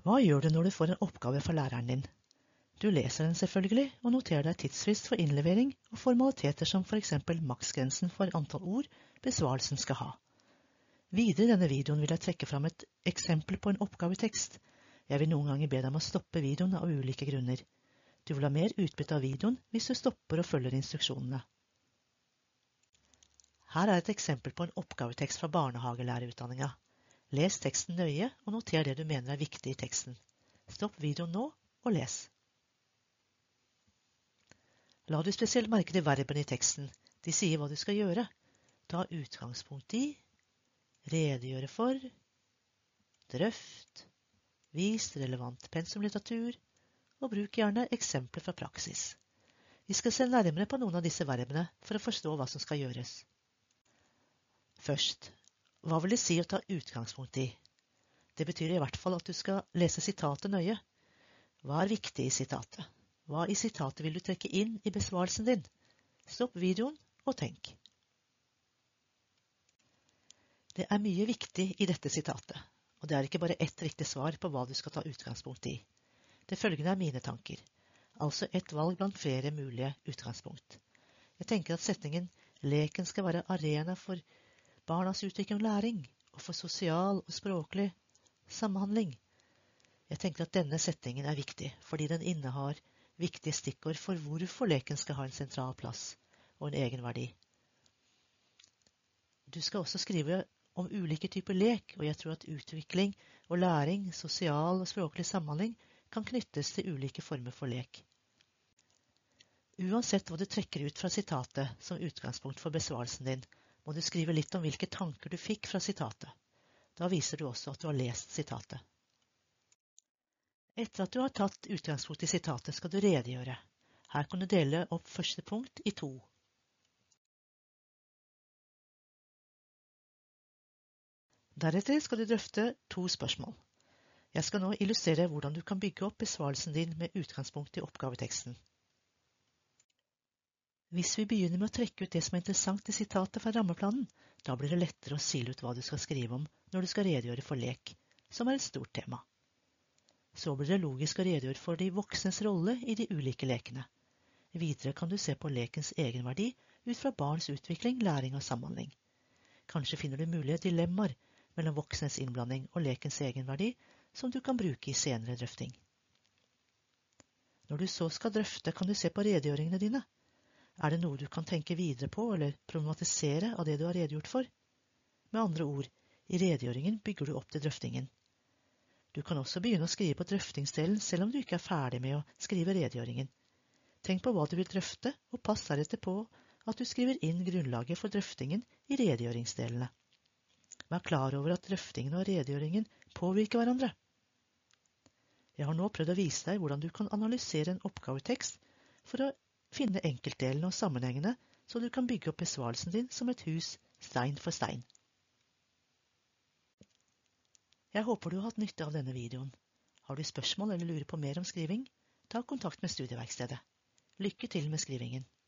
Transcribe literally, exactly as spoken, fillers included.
Hva gjør du når du får en oppgave fra læreren din? Du leser den selvfølgelig, og noterer deg tidsfrist for innlevering og formaliteter som for eksempel maksgrensen for antall ord besvarelsen skal ha. Videre i denne videoen vil jeg trekke fram et eksempel på en oppgavetekst. Jeg vil noen ganger be deg om å stoppe videoen av ulike grunner. Du vil ha mer utbytte av videoen hvis du stopper og følger instruksjonene. Her er et eksempel på en oppgavetekst fra barnehagelærerutdanninga. Les teksten nøye og noter det du mener er viktig i teksten. Stopp videoen nå og les. La du spesielt merke til verbene i teksten. De sier hva du skal gjøre. Ta utgangspunkt i, redegjøre for, drøft, vis relevant pensumlitteratur, og bruk gjerne eksempler fra praksis. Vi skal se nærmere på noen av disse verbene for å forstå hva som skal gjøres. Først, hva vil det si å ta utgangspunkt i? Det betyr i hvert fall at du skal lese sitatet nøye. Hva er viktig i sitatet? Hva i sitatet vil du trekke inn i besvarelsen din? Stopp videoen og tenk. Det er mye viktig i dette sitatet, og det er ikke bare ett riktig svar på hva du skal ta utgangspunkt i. Det følgende er mine tanker, altså et valg blant flere mulige utgangspunkt. Jeg tenker at setningen «Leken skal være arena for barnas utvikling og læring, og for sosial og språklig samhandling». Jeg tenker at denne setningen er viktig, fordi den innehar viktige stikkord for hvorfor leken skal ha en sentral plass og en egen verdi. Du skal også skrive om ulike typer lek, og jeg tror at utvikling og læring, sosial og språklig samhandling kan knyttes til ulike former for lek. Uansett hva du trekker ut fra sitatet som utgangspunkt for besvarelsen din, må du skrive litt om hvilke tanker du fikk fra sitatet. Da viser du også at du har lest sitatet. Etter at du har tatt utgangspunkt i sitatet, skal du redegjøre. Her kan du dele opp første punkt i to. Deretter skal du drøfte to spørsmål. Jeg skal nå illustrere hvordan du kan bygge opp besvarelsen din med utgangspunkt i oppgaveteksten. Hvis vi begynner med å trekke ut det som er interessant i sitatet fra rammeplanen, da blir det lettere å sile ut hva du skal skrive om når du skal redegjøre for lek, som er et stort tema. Så blir det logisk å redegjøre for de voksnes rolle i de ulike lekene. Videre kan du se på lekens egenverdi ut fra barns utvikling, læring og samhandling. Kanskje finner du mulige dilemmaer mellom voksnes innblanding og lekens egenverdi som du kan bruke i senere drøfting. Når du så skal drøfte, kan du se på redegjøringene dine. Er det noe du kan tenke videre på eller problematisere av det du har redegjort for? Med andre ord, i redegjøringen bygger du opp til drøftingen. Du kan også begynne å skrive på drøftingsdelen selv om du ikke er ferdig med å skrive redegjøringen. Tenk på hva du vil drøfte, og pass deretter på at du skriver inn grunnlaget for drøftingen i redegjøringsdelene. Vær klar over at drøftingen og redegjøringen påvirker hverandre. Jeg har nå prøvd å vise deg hvordan du kan analysere en oppgavetekst for å finne enkeltdelene og sammenhengene, så du kan bygge opp besvarelsen din som et hus, stein for stein. Jeg håper du har hatt nytte av denne videoen. Har du spørsmål eller lurer på mer om skriving? Ta kontakt med Studieverkstedet. Lykke til med skrivingen!